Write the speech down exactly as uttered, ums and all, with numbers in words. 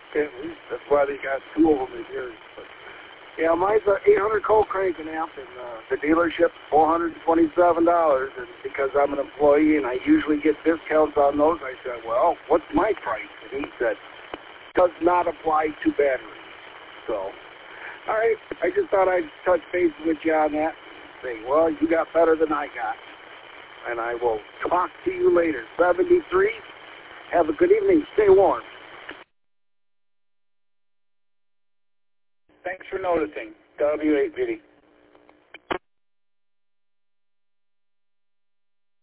At least that's why they got two of them in here. But, yeah, mine's an eight hundred cold cranking amp, and uh, the dealership's four hundred twenty-seven dollars. And because I'm an employee and I usually get discounts on those, I said, well, what's my price? And he said, does not apply to batteries. So, all right, I just thought I'd touch base with you on that. Say, well, you got better than I got. And I will talk to you later. seventy-three, have a good evening. Stay warm. Thanks for noticing. W eight, Biddy.